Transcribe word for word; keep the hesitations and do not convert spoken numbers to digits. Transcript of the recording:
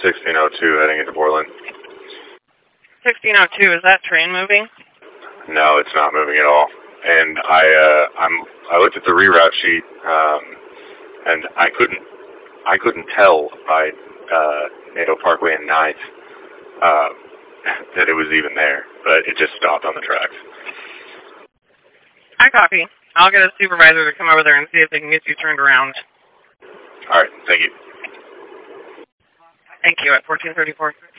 sixteen oh two heading into Portland. sixteen oh two, is that train moving? No, it's not moving at all. And I, uh, I'm, I looked at the reroute sheet, um, and I couldn't, I couldn't tell by, uh, Nato Parkway and Ninth, uh, that it was even there, but it just stopped on the tracks. I copy. I'll get a supervisor to come over there and see if they can get you turned around. All right, thank you. Thank you, at fourteen thirty-four.